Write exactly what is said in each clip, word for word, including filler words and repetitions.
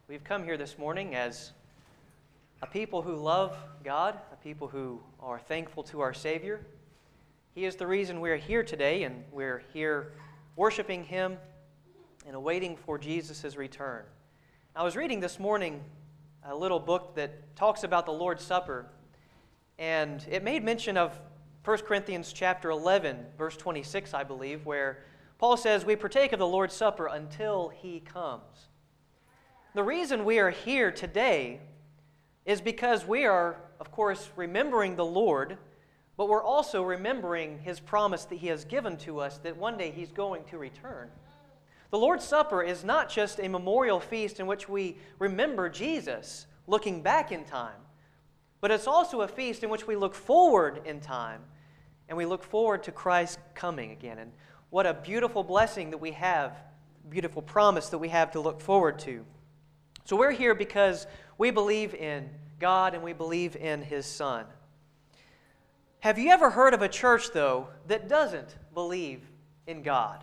We've come here this morning as a people who love God, a people who are thankful to our Savior. He is the reason we're here today, and we're here worshiping Him and awaiting for Jesus' return. I was reading this morning a little book that talks about the Lord's Supper, and it made mention of First Corinthians chapter eleven, verse twenty-six, I believe, where Paul says, "We partake of the Lord's Supper until He comes." The reason we are here today is because we are, of course, remembering the Lord, but we're also remembering His promise that He has given to us that one day He's going to return. The Lord's Supper is not just a memorial feast in which we remember Jesus looking back in time, but it's also a feast in which we look forward in time, and we look forward to Christ coming again. And what a beautiful blessing that we have, beautiful promise that we have to look forward to. So we're here because we believe in God and we believe in His Son. Have you ever heard of a church, though, that doesn't believe in God?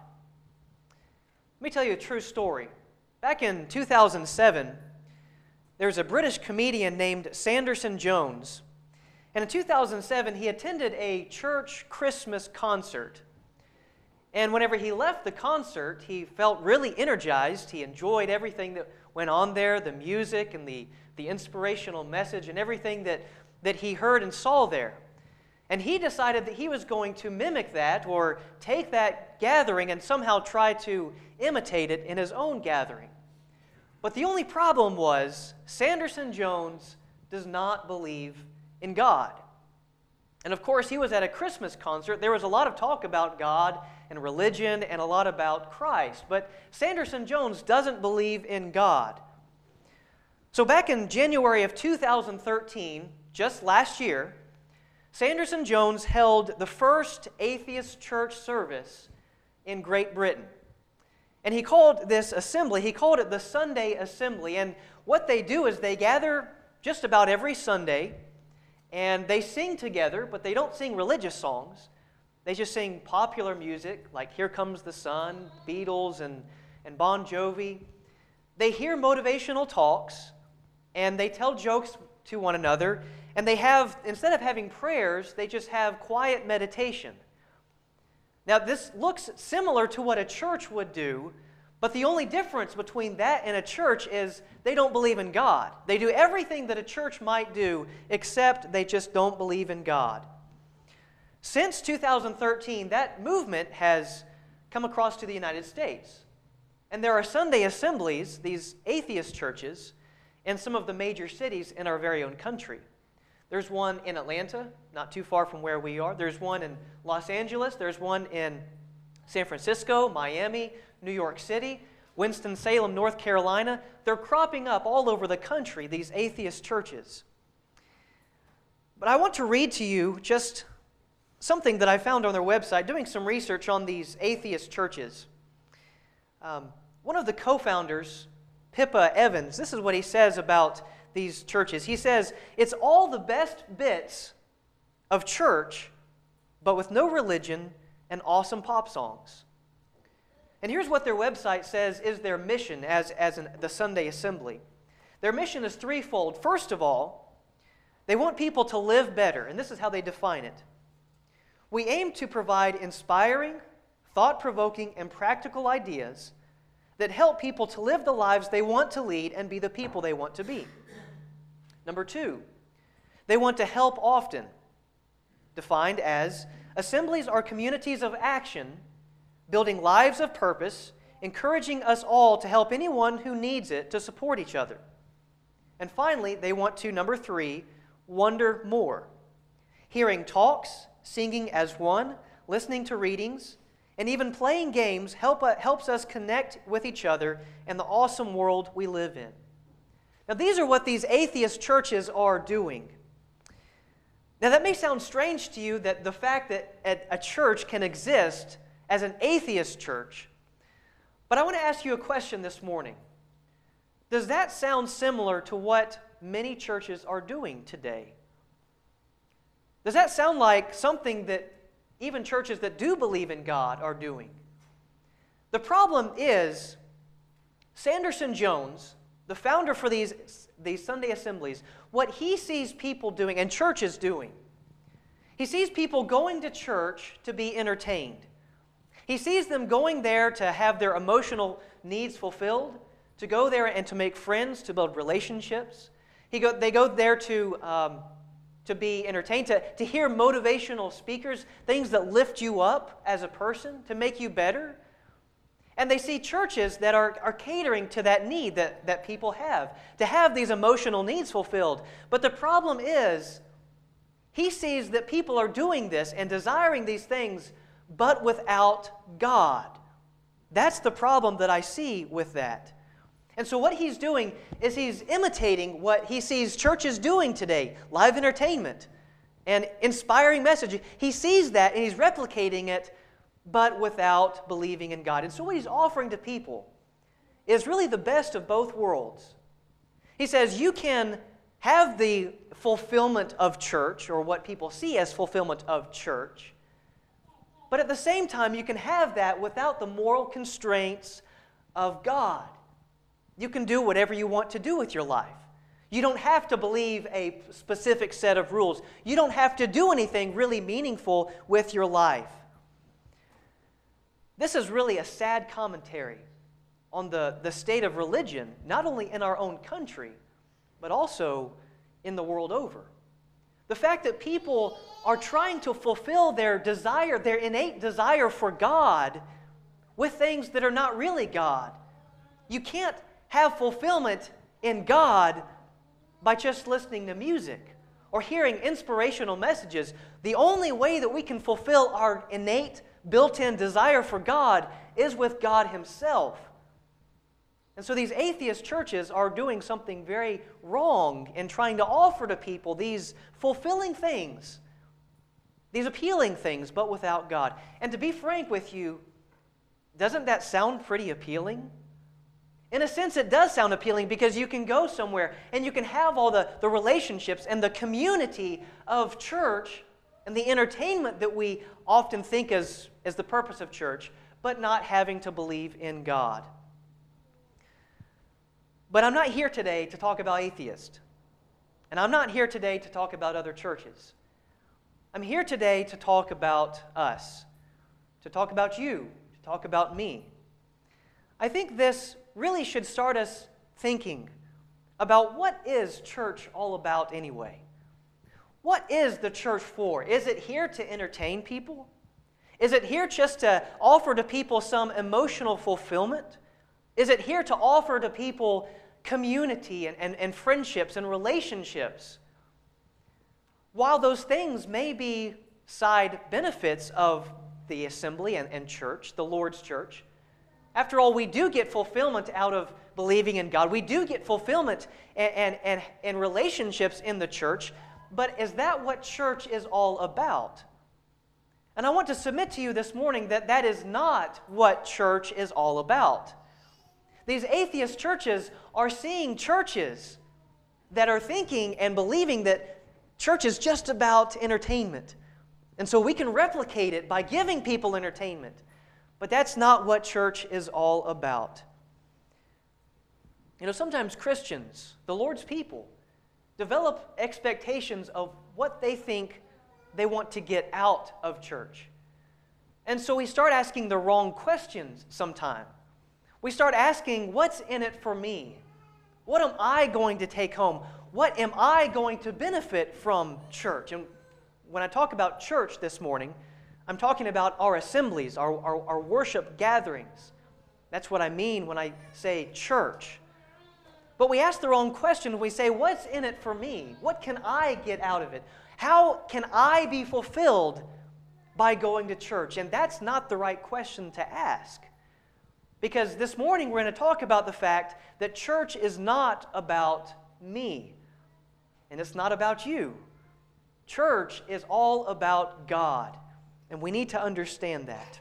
Let me tell you a true story. Back in two thousand seven, there was a British comedian named Sanderson Jones. And in two thousand seven, he attended a church Christmas concert. And whenever he left the concert, he felt really energized. He enjoyed everything that went on there, the music and the, the inspirational message and everything that, that he heard and saw there. And he decided that he was going to mimic that or take that gathering and somehow try to imitate it in his own gathering. But the only problem was Sanderson Jones does not believe in God. And of course, he was at a Christmas concert. There was a lot of talk about God and religion and a lot about Christ. But Sanderson Jones doesn't believe in God. So back in January of two thousand thirteen, just last year, Sanderson Jones held the first atheist church service in Great Britain. And he called this assembly, he called it the Sunday Assembly. And what they do is they gather just about every Sunday, and they sing together, but they don't sing religious songs. They just sing popular music, like Here Comes the Sun, Beatles, and, and Bon Jovi. They hear motivational talks, and they tell jokes to one another, and they have, instead of having prayers, they just have quiet meditation. Now, this looks similar to what a church would do, but the only difference between that and a church is they don't believe in God. They do everything that a church might do, except they just don't believe in God. Since two thousand thirteen, that movement has come across to the United States. And there are Sunday assemblies, these atheist churches, in some of the major cities in our very own country. There's one in Atlanta, not too far from where we are. There's one in Los Angeles. There's one in San Francisco, Miami, New York City, Winston-Salem, North Carolina. They're cropping up all over the country, these atheist churches. But I want to read to you just something that I found on their website, doing some research on these atheist churches. Um, one of the co-founders, Pippa Evans, this is what he says about these churches. He says, "It's all the best bits of church, but with no religion and awesome pop songs." And here's what their website says is their mission as, as an, the Sunday Assembly. Their mission is threefold. First of all, they want people to live better, and this is how they define it. "We aim to provide inspiring, thought-provoking, and practical ideas that help people to live the lives they want to lead and be the people they want to be." Number two, they want to help often, defined as assemblies are communities of action, building lives of purpose, encouraging us all to help anyone who needs it to support each other. And finally, they want to, number three, wonder more, hearing talks, singing as one, listening to readings, and even playing games help, uh, helps us connect with each other and the awesome world we live in. Now, these are what these atheist churches are doing. Now, that may sound strange to you that the fact that a church can exist as an atheist church, but I want to ask you a question this morning. Does that sound similar to what many churches are doing today? Does that sound like something that even churches that do believe in God are doing? The problem is, Sanderson Jones the founder for these, these Sunday assemblies, what he sees people doing and churches doing, he sees people going to church to be entertained. He sees them going there to have their emotional needs fulfilled, to go there and to make friends, to build relationships. He go, they go there to, um, to be entertained, to, to hear motivational speakers, things that lift you up as a person, to make you better. And they see churches that are, are catering to that need that, that people have, to have these emotional needs fulfilled. But the problem is, he sees that people are doing this and desiring these things, but without God. That's the problem that I see with that. And so what he's doing is he's imitating what he sees churches doing today, live entertainment and inspiring message. He sees that and he's replicating it, but without believing in God. And so what he's offering to people is really the best of both worlds. He says you can have the fulfillment of church, or what people see as fulfillment of church, but at the same time you can have that without the moral constraints of God. You can do whatever you want to do with your life. You don't have to believe a specific set of rules. You don't have to do anything really meaningful with your life. This is really a sad commentary on the, the state of religion, not only in our own country, but also in the world over. The fact that people are trying to fulfill their desire, their innate desire for God, with things that are not really God. You can't have fulfillment in God by just listening to music or hearing inspirational messages. The only way that we can fulfill our innate, built-in desire for God is with God Himself. And so these atheist churches are doing something very wrong in trying to offer to people these fulfilling things, these appealing things, but without God. And to be frank with you, doesn't that sound pretty appealing? In a sense, it does sound appealing because you can go somewhere and you can have all the, the relationships and the community of church and the entertainment that we often think as, as the purpose of church, but not having to believe in God. But I'm not here today to talk about atheists. And I'm not here today to talk about other churches. I'm here today to talk about us, to talk about you, to talk about me. I think this really should start us thinking about what is church all about anyway. What is the church for? Is it here to entertain people? Is it here just to offer to people some emotional fulfillment? Is it here to offer to people community and, and, and friendships and relationships? While those things may be side benefits of the assembly and, and church, the Lord's church, after all, we do get fulfillment out of believing in God. We do get fulfillment and, and, and, and relationships in the church, but is that what church is all about? And I want to submit to you this morning that that is not what church is all about. These atheist churches are seeing churches that are thinking and believing that church is just about entertainment. And so we can replicate it by giving people entertainment. But that's not what church is all about. You know, sometimes Christians, the Lord's people, develop expectations of what they think they want to get out of church. And so we start asking the wrong questions sometimes. We start asking, what's in it for me? What am I going to take home? What am I going to benefit from church? And when I talk about church this morning, I'm talking about our assemblies, our, our, our worship gatherings. That's what I mean when I say church. But we ask the wrong question. We say, what's in it for me? What can I get out of it? How can I be fulfilled by going to church? And that's not the right question to ask. Because this morning we're going to talk about the fact that church is not about me. And it's not about you. Church is all about God. And we need to understand that.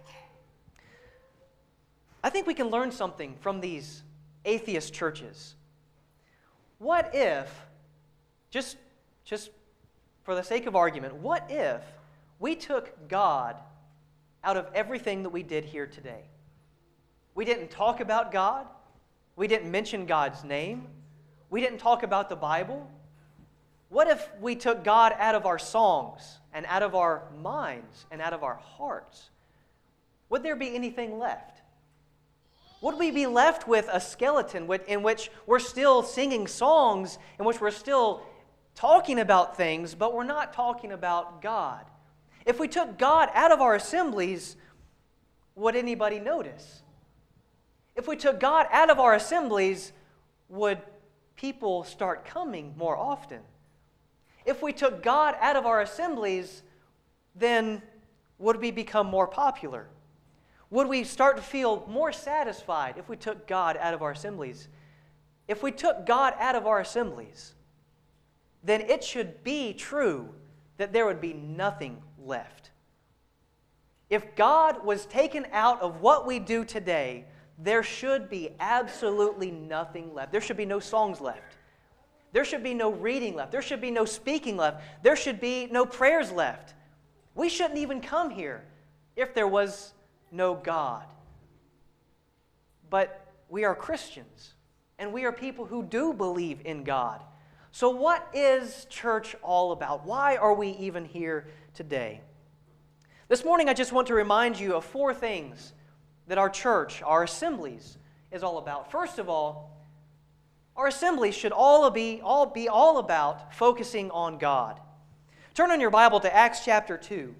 I think we can learn something from these atheist churches. What if, just, just for the sake of argument, what if we took God out of everything that we did here today? We didn't talk about God. We didn't mention God's name. We didn't talk about the Bible. What if we took God out of our songs and out of our minds and out of our hearts? Would there be anything left? Would we be left with a skeleton in which we're still singing songs, in which we're still talking about things, but we're not talking about God? If we took God out of our assemblies, would anybody notice? If we took God out of our assemblies, would people start coming more often? If we took God out of our assemblies, then would we become more popular? Would we start to feel more satisfied if we took God out of our assemblies? If we took God out of our assemblies, then it should be true that there would be nothing left. If God was taken out of what we do today, there should be absolutely nothing left. There should be no songs left. There should be no reading left. There should be no speaking left. There should be no prayers left. We shouldn't even come here if there was no God. But we are Christians, and we are people who do believe in God. So what is church all about? Why are we even here today? This morning I just want to remind you of four things that our church, our assemblies, is all about. First of all, our assemblies should all be, all be all about focusing on God. Turn on your Bible to Acts chapter two.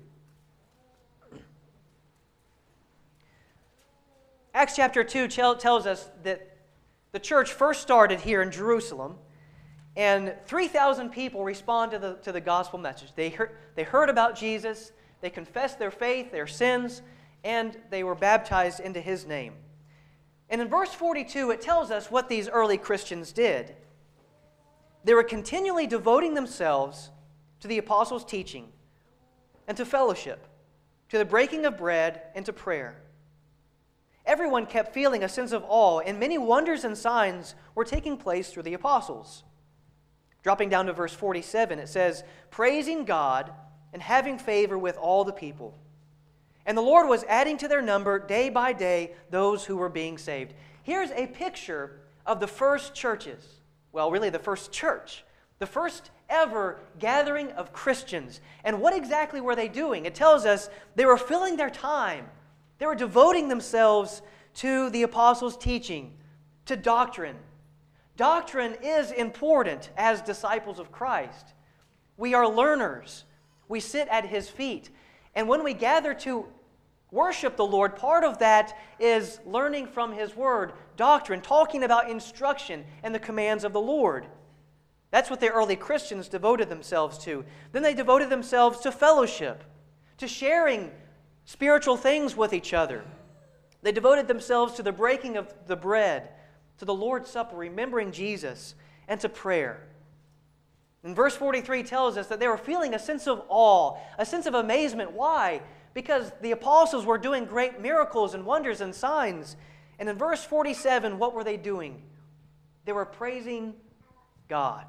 Acts chapter two tells us that the church first started here in Jerusalem, and three thousand people responded to the, to the gospel message. They heard, they heard about Jesus, they confessed their faith, their sins, and they were baptized into His name. And in verse forty-two, it tells us what these early Christians did. They were continually devoting themselves to the apostles' teaching and to fellowship, to the breaking of bread and to prayer. Everyone kept feeling a sense of awe, and many wonders and signs were taking place through the apostles. Dropping down to verse forty-seven, it says, praising God and having favor with all the people. And the Lord was adding to their number day by day those who were being saved. Here's a picture of the first churches. Well, really the first church. The first ever gathering of Christians. And what exactly were they doing? It tells us they were filling their time. They were devoting themselves to the apostles' teaching, to doctrine. Doctrine is important as disciples of Christ. We are learners. We sit at His feet. And when we gather to worship the Lord, part of that is learning from His Word, doctrine, talking about instruction and the commands of the Lord. That's what the early Christians devoted themselves to. Then they devoted themselves to fellowship, to sharing spiritual things with each other. They devoted themselves to the breaking of the bread, to the Lord's Supper, remembering Jesus, and to prayer. And verse forty-three tells us that they were feeling a sense of awe, a sense of amazement. Why? Because the apostles were doing great miracles and wonders and signs. And in verse forty-seven, what were they doing? They were praising God.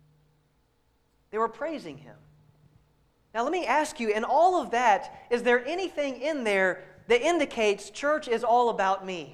They were praising Him. Now let me ask you, in all of that, is there anything in there that indicates church is all about me?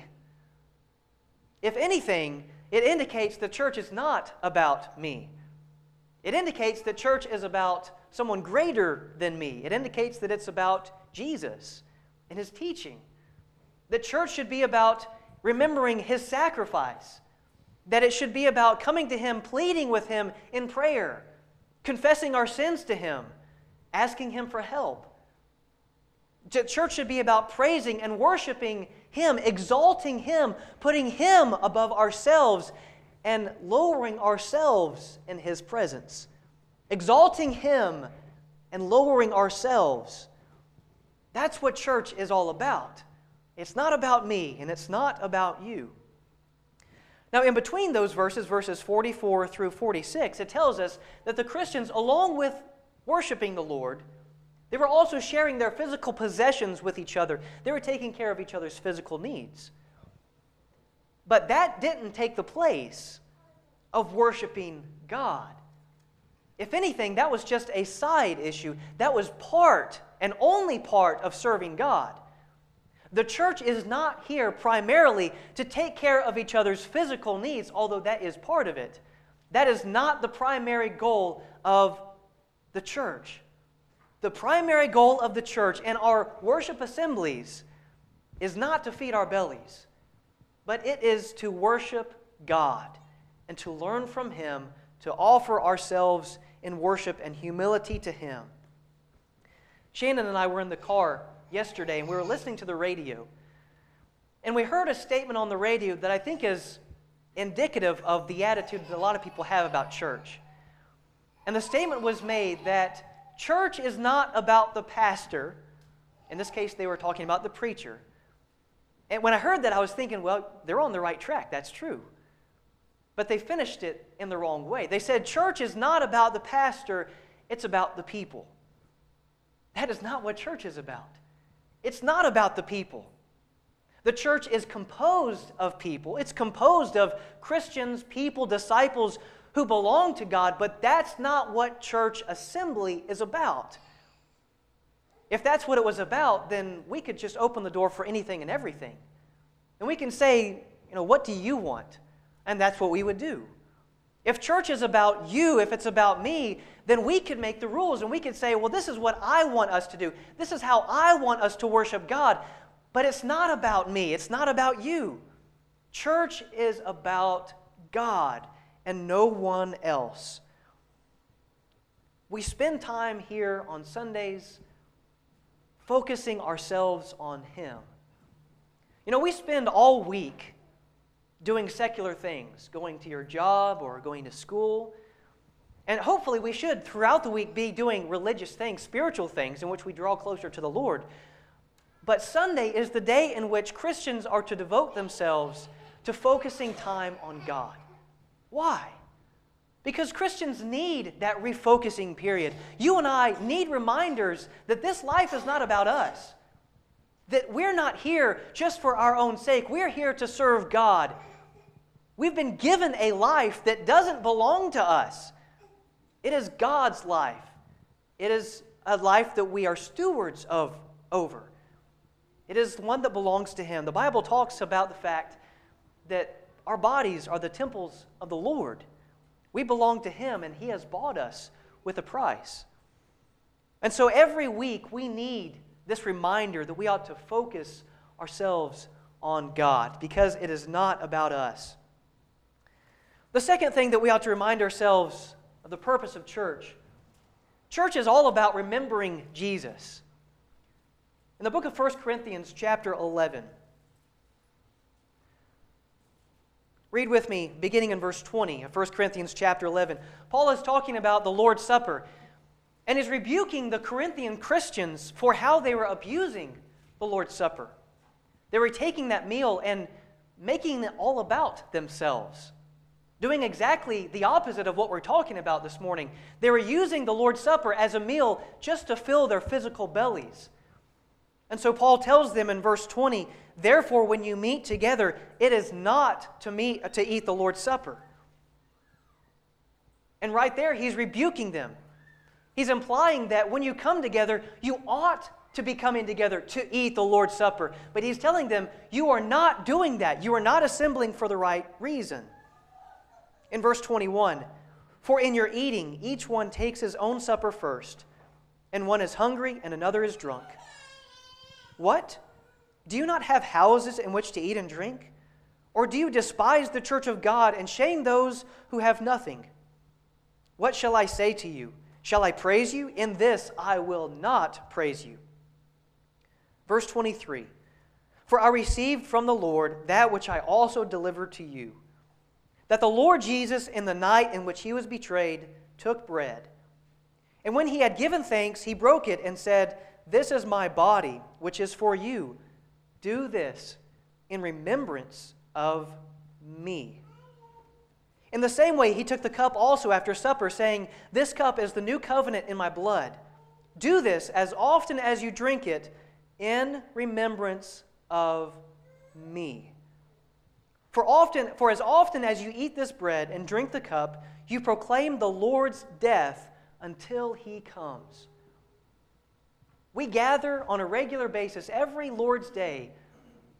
If anything, it indicates the church is not about me. It indicates that church is about someone greater than me. It indicates that it's about Jesus and His teaching. The church should be about remembering His sacrifice. That it should be about coming to Him, pleading with Him in prayer, confessing our sins to Him, asking Him for help. The church should be about praising and worshiping Him, exalting Him, putting Him above ourselves, and lowering ourselves in His presence. Exalting Him and lowering ourselves. That's what church is all about. It's not about me, and it's not about you. Now, in between those verses, verses forty-four through forty-six, it tells us that the Christians, along with worshiping the Lord, they were also sharing their physical possessions with each other. They were taking care of each other's physical needs. But that didn't take the place of worshiping God. If anything, that was just a side issue. That was part and only part of serving God. The church is not here primarily to take care of each other's physical needs, although that is part of it. That is not the primary goal of the church. The primary goal of the church and our worship assemblies is not to feed our bellies, but it is to worship God and to learn from Him, to offer ourselves in worship and humility to Him. Shannon and I were in the car yesterday and we were listening to the radio. And we heard a statement on the radio that I think is indicative of the attitude that a lot of people have about church. And the statement was made that church is not about the pastor. In this case, they were talking about the preacher. And when I heard that, I was thinking, well, they're on the right track. That's true. But they finished it in the wrong way. They said church is not about the pastor, it's about the people. That is not what church is about. It's not about the people. The church is composed of people. It's composed of Christians, people, disciples who belong to God, but that's not what church assembly is about. If that's what it was about, then we could just open the door for anything and everything. And we can say, you know, what do you want? And that's what we would do. If church is about you, if it's about me, then we could make the rules and we could say, well, this is what I want us to do. This is how I want us to worship God. But it's not about me. It's not about you. Church is about God and no one else. We spend time here on Sundays focusing ourselves on Him. You know, we spend all week doing secular things, going to your job or going to school. And hopefully we should, throughout the week, be doing religious things, spiritual things, in which we draw closer to the Lord. But Sunday is the day in which Christians are to devote themselves to focusing time on God. Why? Because Christians need that refocusing period. You and I need reminders that this life is not about us. That we're not here just for our own sake. We're here to serve God. We've been given a life that doesn't belong to us. It is God's life. It is a life that we are stewards of over. It is one that belongs to Him. The Bible talks about the fact that our bodies are the temples of the Lord. We belong to Him, and He has bought us with a price. And so every week we need this reminder that we ought to focus ourselves on God, because it is not about us. The second thing that we ought to remind ourselves of the purpose of church. Church is all about remembering Jesus. In the book of First Corinthians chapter eleven, read with me beginning in verse twenty of First Corinthians chapter eleven. Paul is talking about the Lord's Supper and is rebuking the Corinthian Christians for how they were abusing the Lord's Supper. They were taking that meal and making it all about themselves, doing exactly the opposite of what we're talking about this morning. They were using the Lord's Supper as a meal just to fill their physical bellies. And so Paul tells them in verse twenty, therefore when you meet together, it is not to meet to eat the Lord's Supper. And right there he's rebuking them. He's implying that when you come together, you ought to be coming together to eat the Lord's Supper. But he's telling them, you are not doing that. You are not assembling for the right reason. In verse twenty-one, for in your eating, each one takes his own supper first, and one is hungry and another is drunk. What? Do you not have houses in which to eat and drink? Or do you despise the church of God and shame those who have nothing? What shall I say to you? Shall I praise you? In this I will not praise you. Verse twenty-three, for I received from the Lord that which I also delivered to you, that the Lord Jesus, in the night in which He was betrayed, took bread. And when He had given thanks, He broke it and said, this is my body, which is for you. Do this in remembrance of me. In the same way, He took the cup also after supper, saying, this cup is the new covenant in my blood. Do this as often as you drink it in remembrance of me. For often, for as often as you eat this bread and drink the cup, you proclaim the Lord's death until He comes. We gather on a regular basis every Lord's Day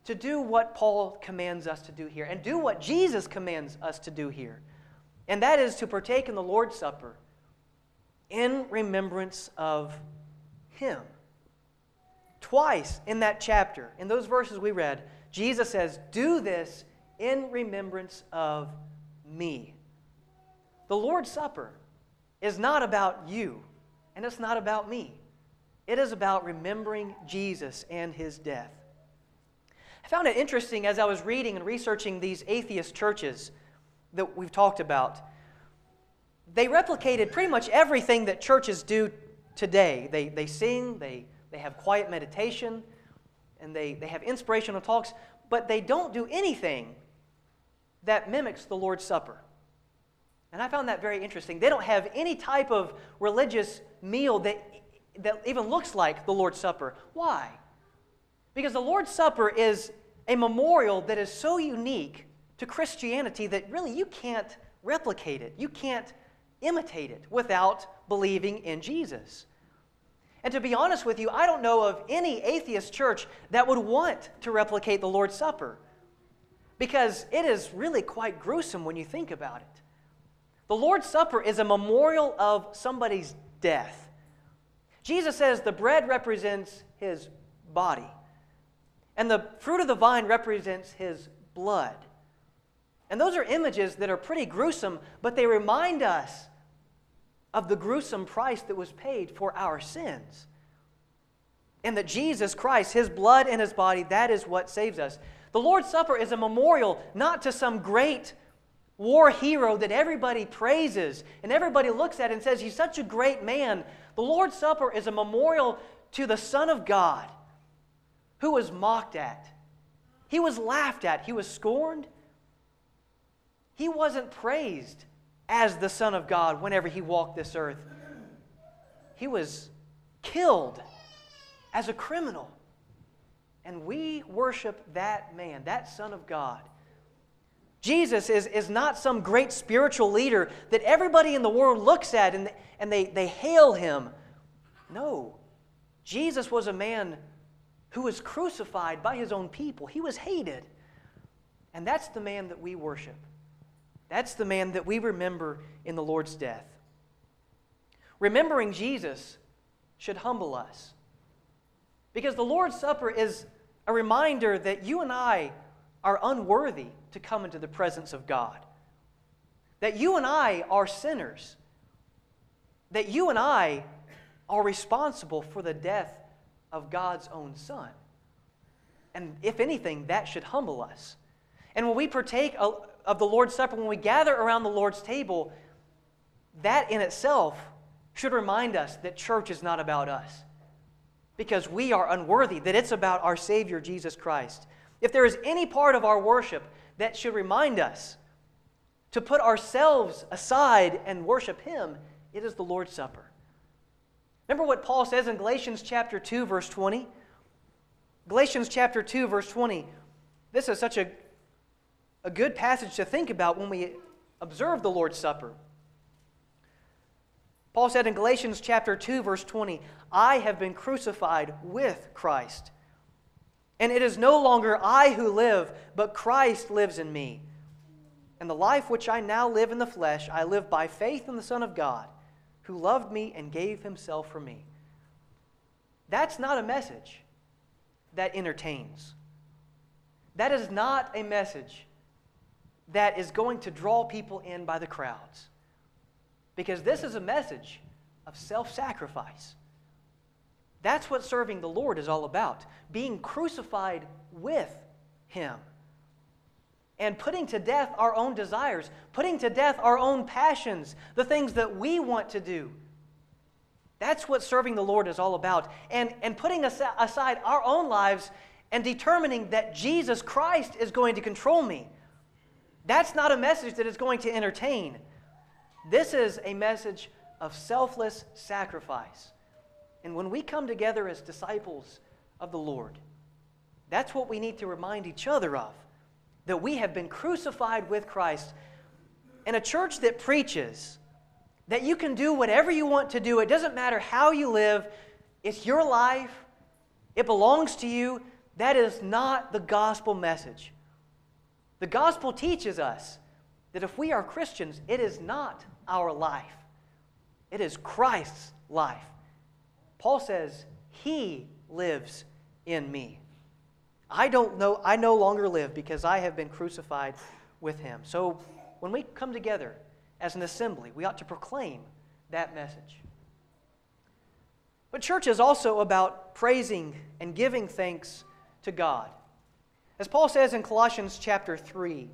to do what Paul commands us to do here and do what Jesus commands us to do here. And that is to partake in the Lord's Supper in remembrance of Him. Twice in that chapter, in those verses we read, Jesus says, "Do this in remembrance of me." The Lord's Supper is not about you, and it's not about me. It is about remembering Jesus and His death. I found it interesting as I was reading and researching these atheist churches that we've talked about. They replicated pretty much everything that churches do today. They, they sing, they, they have quiet meditation, and they, they have inspirational talks, but they don't do anything that mimics the Lord's Supper. And I found that very interesting. They don't have any type of religious meal that, that even looks like the Lord's Supper. Why? Because the Lord's Supper is a memorial that is so unique to Christianity that really you can't replicate it. You can't imitate it without believing in Jesus. And to be honest with you, I don't know of any atheist church that would want to replicate the Lord's Supper, because it is really quite gruesome when you think about it. The Lord's Supper is a memorial of somebody's death. Jesus says the bread represents His body, and the fruit of the vine represents His blood. And those are images that are pretty gruesome, but they remind us of the gruesome price that was paid for our sins. And that Jesus Christ, His blood and His body, that is what saves us. The Lord's Supper is a memorial not to some great war hero that everybody praises and everybody looks at and says, he's such a great man. The Lord's Supper is a memorial to the Son of God, who was mocked at. He was laughed at. He was scorned. He wasn't praised as the Son of God whenever He walked this earth. He was killed as a criminal. And we worship that man, that Son of God. Jesus is, is not some great spiritual leader that everybody in the world looks at and, and they, they hail Him. No. Jesus was a man who was crucified by His own people. He was hated. And that's the man that we worship. That's the man that we remember in the Lord's death. Remembering Jesus should humble us, because the Lord's Supper is a reminder that you and I are unworthy to come into the presence of God, that you and I are sinners, that you and I are responsible for the death of God's own Son. And if anything, that should humble us. And when we partake of the Lord's Supper, when we gather around the Lord's table, that in itself should remind us that church is not about us, because we are unworthy, that it's about our Savior, Jesus Christ. If there is any part of our worship that should remind us to put ourselves aside and worship Him, it is the Lord's Supper. Remember what Paul says in Galatians chapter two, verse twenty? Galatians chapter two, verse twenty. This is such a, a good passage to think about when we observe the Lord's Supper. Paul said in Galatians chapter two, verse twenty, "I have been crucified with Christ. And it is no longer I who live, but Christ lives in me. And the life which I now live in the flesh, I live by faith in the Son of God, who loved me and gave Himself for me." That's not a message that entertains. That is not a message that is going to draw people in by the crowds. Because this is a message of self-sacrifice. That's what serving the Lord is all about. Being crucified with Him. And putting to death our own desires. Putting to death our own passions. The things that we want to do. That's what serving the Lord is all about. And, and putting aside our own lives and determining that Jesus Christ is going to control me. That's not a message that is going to entertain. This is a message of selfless sacrifice. And when we come together as disciples of the Lord, that's what we need to remind each other of, that we have been crucified with Christ. And a church that preaches that you can do whatever you want to do, it doesn't matter how you live, it's your life, it belongs to you, That is not the gospel message. The gospel teaches us that if we are Christians, it is not our life. It is Christ's life. Paul says, He lives in me. I don't know, I no longer live because I have been crucified with Him. So when we come together as an assembly, we ought to proclaim that message. But church is also about praising and giving thanks to God. As Paul says in Colossians chapter three,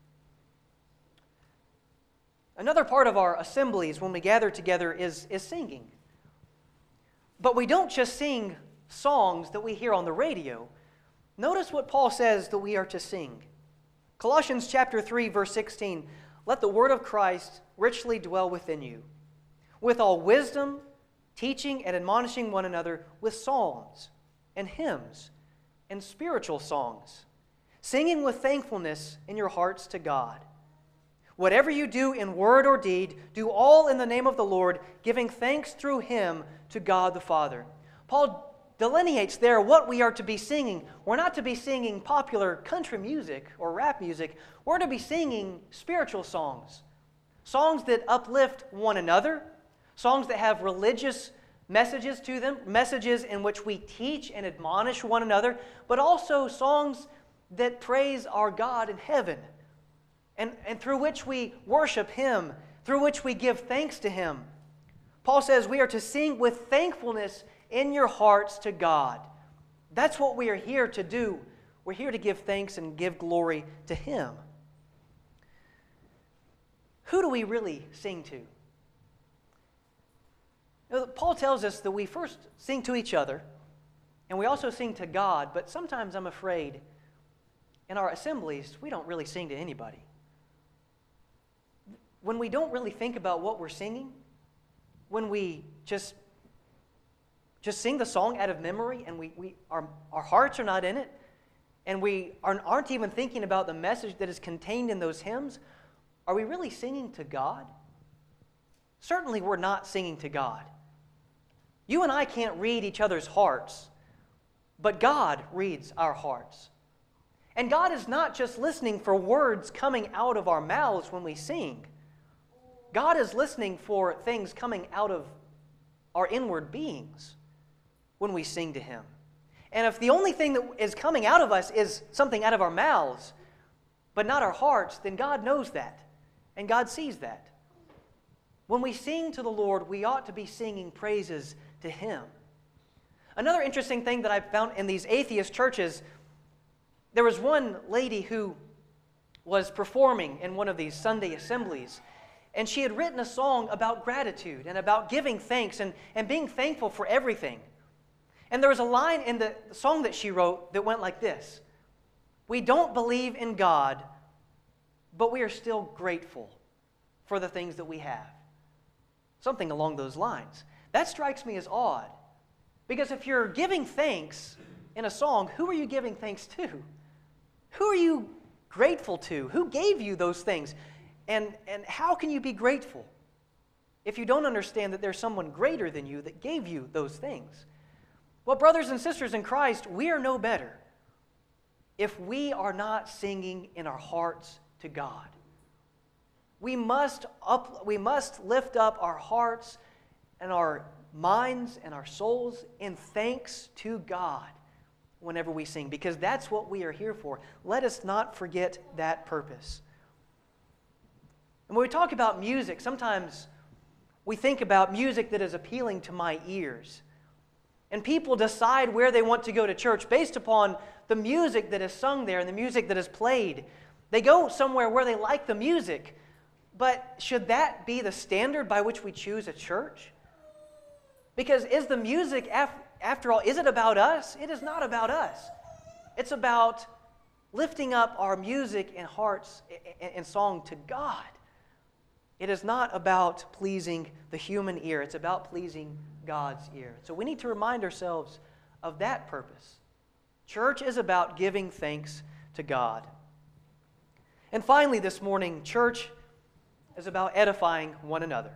another part of our assemblies when we gather together is, is singing. But we don't just sing songs that we hear on the radio. Notice what Paul says that we are to sing. Colossians chapter three, verse sixteen, let the word of Christ richly dwell within you, with all wisdom, teaching and admonishing one another with psalms and hymns and spiritual songs, singing with thankfulness in your hearts to God. Whatever you do in word or deed, do all in the name of the Lord, giving thanks through Him to God the Father. Paul delineates there what we are to be singing. We're not to be singing popular country music or rap music. We're to be singing spiritual songs. Songs that uplift one another. Songs that have religious messages to them. Messages in which we teach and admonish one another. But also songs that praise our God in heaven. And, and through which we worship Him. Through which we give thanks to Him. Paul says we are to sing with thankfulness in your hearts to God. That's what we are here to do. We're here to give thanks and give glory to Him. Who do we really sing to? Now, Paul tells us that we first sing to each other, and we also sing to God, but sometimes I'm afraid in our assemblies, we don't really sing to anybody. When we don't really think about what we're singing, when we just Just sing the song out of memory, and we, we our, our hearts are not in it, and we aren't, aren't even thinking about the message that is contained in those hymns, are we really singing to God? Certainly we're not singing to God. You and I can't read each other's hearts, but God reads our hearts. And God is not just listening for words coming out of our mouths when we sing. God is listening for things coming out of our inward beings when we sing to Him. And if the only thing that is coming out of us is something out of our mouths, but not our hearts, then God knows that, and God sees that. When we sing to the Lord, we ought to be singing praises to Him. Another interesting thing that I found in these atheist churches, there was one lady who was performing in one of these Sunday assemblies, and she had written a song about gratitude and about giving thanks and, and being thankful for everything. And there was a line in the song that she wrote that went like this: we don't believe in God, but we are still grateful for the things that we have. Something along those lines. That strikes me as odd. Because if you're giving thanks in a song, who are you giving thanks to? Who are you grateful to? Who gave you those things? And, and how can you be grateful if you don't understand that there's someone greater than you that gave you those things? Well, brothers and sisters in Christ, we are no better if we are not singing in our hearts to God. We must up, we must lift up our hearts and our minds and our souls in thanks to God whenever we sing, because that's what we are here for. Let us not forget that purpose. And when we talk about music, sometimes we think about music that is appealing to my ears. And people decide where they want to go to church based upon the music that is sung there and the music that is played. They go somewhere where they like the music. But should that be the standard by which we choose a church? Because is the music, after all, is it about us? It is not about us. It's about lifting up our music and hearts and song to God. It is not about pleasing the human ear. It's about pleasing God's ear. So we need to remind ourselves of that purpose. Church is about giving thanks to God. And finally this morning, church is about edifying one another.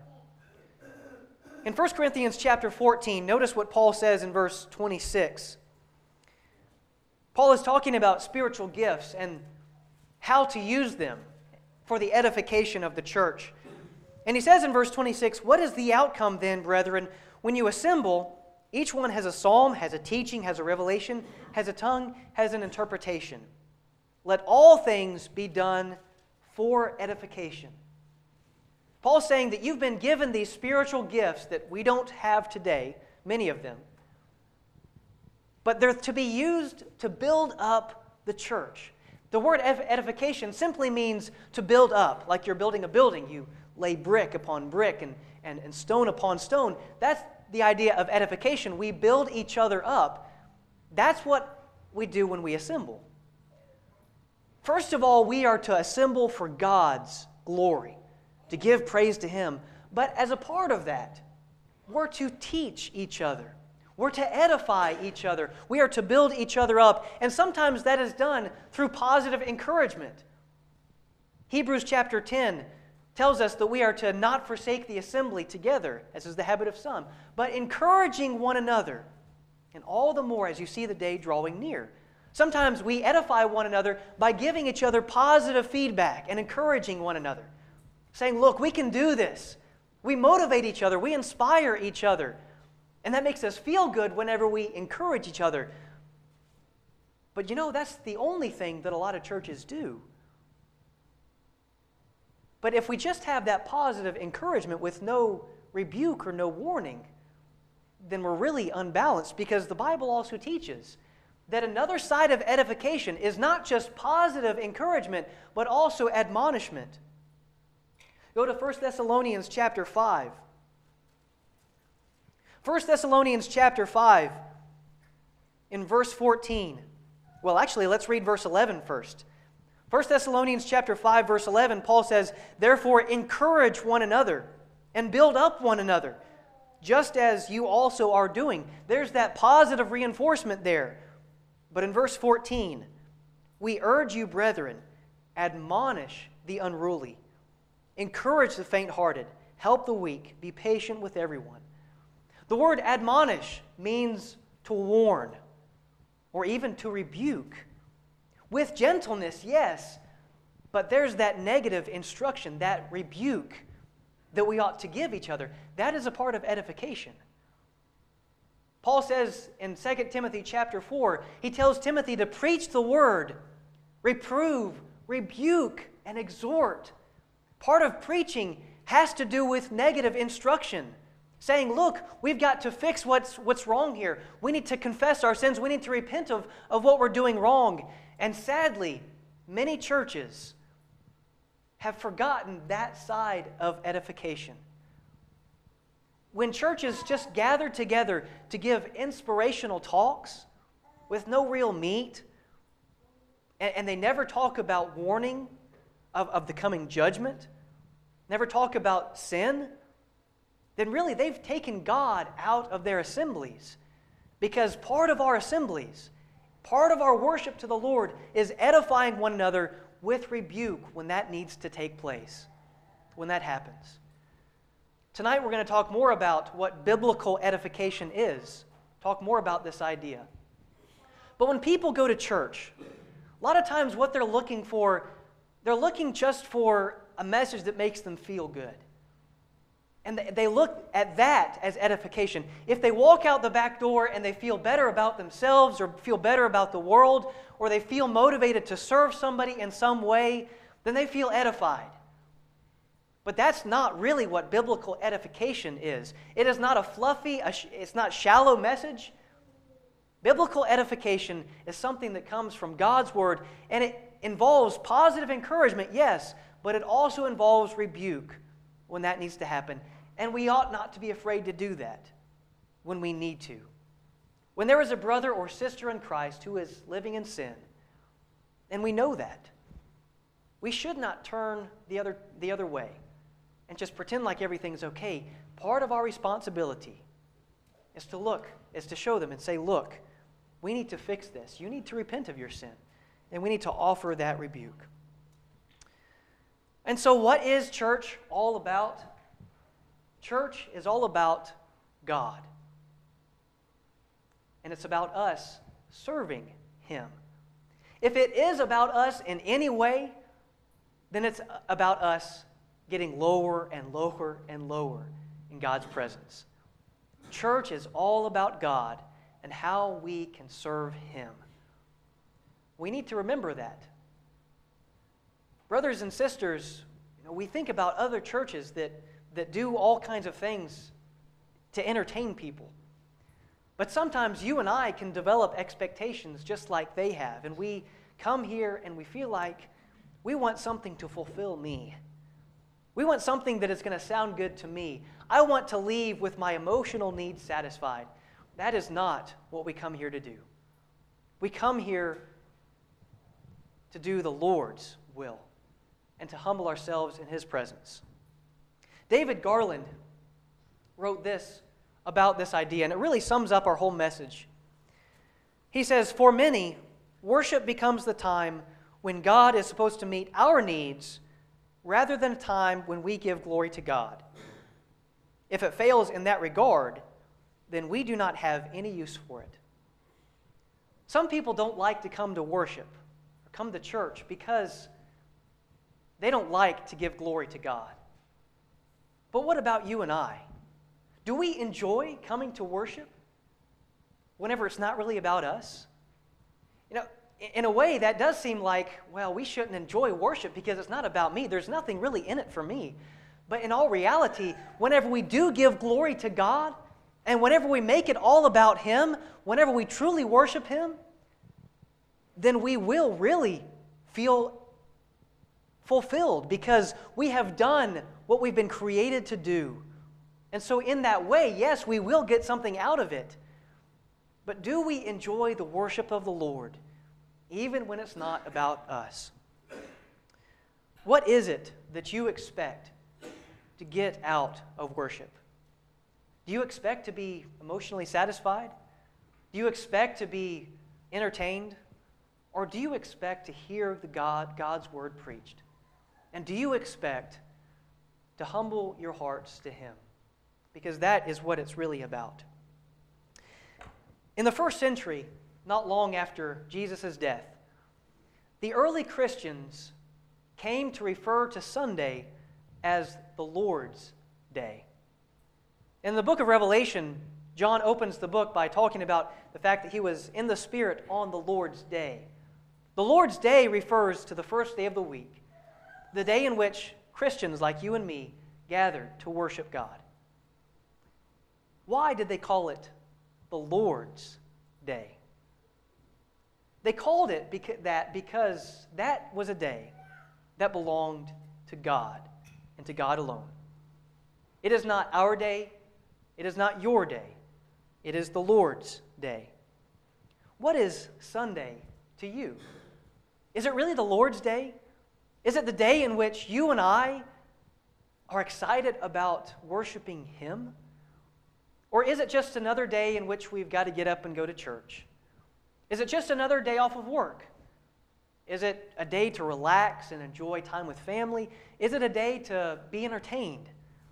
In First Corinthians chapter fourteen, notice what Paul says in verse twenty-six. Paul is talking about spiritual gifts and how to use them for the edification of the church. And he says in verse twenty-six, "What is the outcome then, brethren, when you assemble? Each one has a psalm, has a teaching, has a revelation, has a tongue, has an interpretation. Let all things be done for edification." Paul's saying that you've been given these spiritual gifts that we don't have today, many of them, but they're to be used to build up the church. The word edification simply means to build up, like you're building a building. You lay brick upon brick and, and, and stone upon stone. That's the idea of edification. We build each other up. That's what we do when we assemble. First of all, we are to assemble for God's glory, to give praise to Him. But as a part of that, we're to teach each other. We're to edify each other. We are to build each other up. And sometimes that is done through positive encouragement. Hebrews chapter ten tells us that we are to not forsake the assembly together, as is the habit of some, but encouraging one another, and all the more as you see the day drawing near. Sometimes we edify one another by giving each other positive feedback and encouraging one another, saying, look, we can do this. We motivate each other. We inspire each other. And that makes us feel good whenever we encourage each other. But you know, that's the only thing that a lot of churches do. But if we just have that positive encouragement with no rebuke or no warning, then we're really unbalanced, because the Bible also teaches that another side of edification is not just positive encouragement, but also admonishment. Go to First Thessalonians chapter five. First Thessalonians chapter five, in verse fourteen. Well, actually, let's read verse eleven first. First Thessalonians chapter five, verse eleven, Paul says, "Therefore encourage one another and build up one another, just as you also are doing." There's that positive reinforcement there. But in verse fourteen, "We urge you, brethren, admonish the unruly, encourage the faint-hearted, help the weak, be patient with everyone." The word admonish means to warn or even to rebuke. With gentleness, yes, but there's that negative instruction, that rebuke that we ought to give each other. That is a part of edification. Paul says in Second Timothy chapter four, he tells Timothy to preach the word, reprove, rebuke, and exhort. Part of preaching has to do with negative instruction, saying, look, we've got to fix what's, what's wrong here. We need to confess our sins. We need to repent of, of what we're doing wrong. And sadly, many churches have forgotten that side of edification. When churches just gather together to give inspirational talks with no real meat, and, and they never talk about warning of, of the coming judgment, never talk about sin, then really they've taken God out of their assemblies. Because part of our assemblies, part of our worship to the Lord is edifying one another with rebuke when that needs to take place, when that happens. Tonight we're going to talk more about what biblical edification is, talk more about this idea. But when people go to church, a lot of times what they're looking for, they're looking just for a message that makes them feel good. And they look at that as edification. If they walk out the back door and they feel better about themselves or feel better about the world, or they feel motivated to serve somebody in some way, then they feel edified. But that's not really what biblical edification is. It is not a fluffy, it's not shallow message. Biblical edification is something that comes from God's Word, and it involves positive encouragement, yes, but it also involves rebuke when that needs to happen. And we ought not to be afraid to do that when we need to. When there is a brother or sister in Christ who is living in sin, and we know that, we should not turn the other, the other way and just pretend like everything's okay. Part of our responsibility is to look, is to show them and say, look, we need to fix this. You need to repent of your sin, and we need to offer that rebuke. And so what is church all about? Church is all about God. And it's about us serving Him. If it is about us in any way, then it's about us getting lower and lower and lower in God's presence. Church is all about God and how we can serve Him. We need to remember that. Brothers and sisters, you know, we think about other churches that, that do all kinds of things to entertain people. But sometimes you and I can develop expectations just like they have, and we come here and we feel like we want something to fulfill me. We want something that is going to sound good to me. I want to leave with my emotional needs satisfied. That is not what we come here to do. We come here to do the Lord's will and to humble ourselves in His presence. David Garland wrote this about this idea, and it really sums up our whole message. He says, "For many, worship becomes the time when God is supposed to meet our needs rather than a time when we give glory to God. If it fails in that regard, then we do not have any use for it." Some people don't like to come to worship or come to church because they don't like to give glory to God. But what about you and I? Do we enjoy coming to worship whenever it's not really about us? You know, in a way, that does seem like, well, we shouldn't enjoy worship because it's not about me. There's nothing really in it for me. But in all reality, whenever we do give glory to God, and whenever we make it all about Him, whenever we truly worship Him, then we will really feel fulfilled because we have done what we've been created to do. And so in that way, yes, we will get something out of it. But do we enjoy the worship of the Lord, even when it's not about us? What is it that you expect to get out of worship? Do you expect to be emotionally satisfied? Do you expect to be entertained? Or do you expect to hear the God, God's word preached? And do you expect to humble your hearts to Him? Because that is what it's really about. In the first century, not long after Jesus' death, the early Christians came to refer to Sunday as the Lord's Day. In the book of Revelation, John opens the book by talking about the fact that he was in the Spirit on the Lord's Day. The Lord's Day refers to the first day of the week, the day in which Christians like you and me gathered to worship God. Why did they call it the Lord's Day? They called it beca- that because that was a day that belonged to God and to God alone. It is not our day. It is not your day. It is the Lord's day. What is Sunday to you? Is it really the Lord's day? Is it the day in which you and I are excited about worshiping Him? Or is it just another day in which we've got to get up and go to church? Is it just another day off of work? Is it a day to relax and enjoy time with family? Is it a day to be entertained?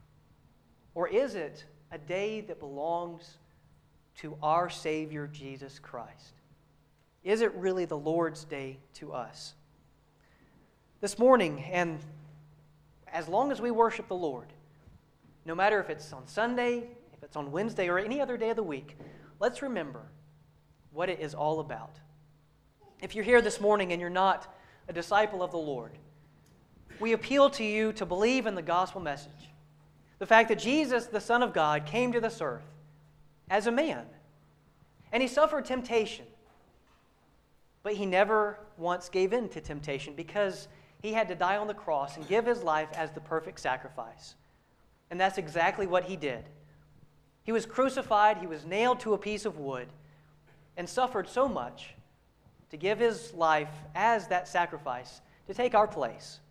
Or is it a day that belongs to our Savior, Jesus Christ? Is it really the Lord's day to us? This morning, and as long as we worship the Lord, no matter if it's on Sunday, if it's on Wednesday, or any other day of the week, let's remember what it is all about. If you're here this morning and you're not a disciple of the Lord, we appeal to you to believe in the gospel message. The fact that Jesus, the Son of God, came to this earth as a man, and He suffered temptation, but He never once gave in to temptation because He had to die on the cross and give His life as the perfect sacrifice. And that's exactly what He did. He was crucified, He was nailed to a piece of wood, and suffered so much to give His life as that sacrifice to take our place.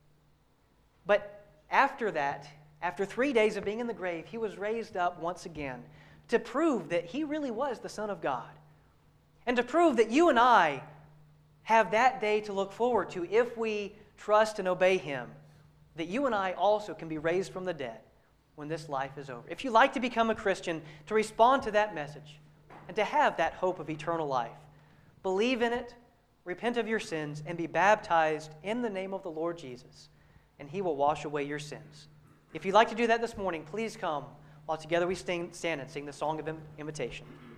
But after that, after three days of being in the grave, He was raised up once again to prove that He really was the Son of God. And to prove that you and I have that day to look forward to if we trust and obey Him, that you and I also can be raised from the dead when this life is over. If you'd like to become a Christian, to respond to that message and to have that hope of eternal life, believe in it, repent of your sins, and be baptized in the name of the Lord Jesus, and He will wash away your sins. If you'd like to do that this morning, please come while together we stand and sing the song of invitation.